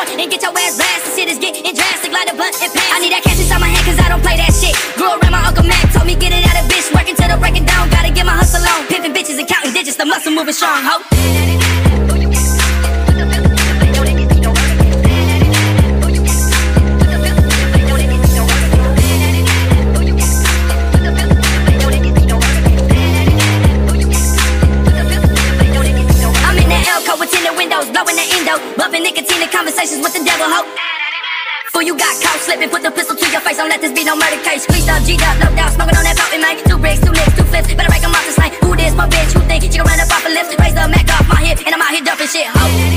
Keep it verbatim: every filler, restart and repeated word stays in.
and get your ass blasted. Shit is getting drastic like a blunt and pass. I need that cash inside my hand cause I don't play that shit. Grew around my Uncle Mac, told me get it out of bitch. Working till the break it down, gotta get my hustle on. Pimping bitches and counting digits, the muscle moving strong, ho. Blowing the endo, bumping nicotine and conversations with the devil, ho. Fool, you got caught slipping, put the pistol to your face, don't let this be no murder case. Squeezed up, G'd up, no doubt, smoking on that poppin', man. Two bricks, two licks, two flips, better break them off the slang. Who this, my bitch, who think she gon' run up off a lift? Raise the Mac off my hip, and I'm out here dumping shit, ho.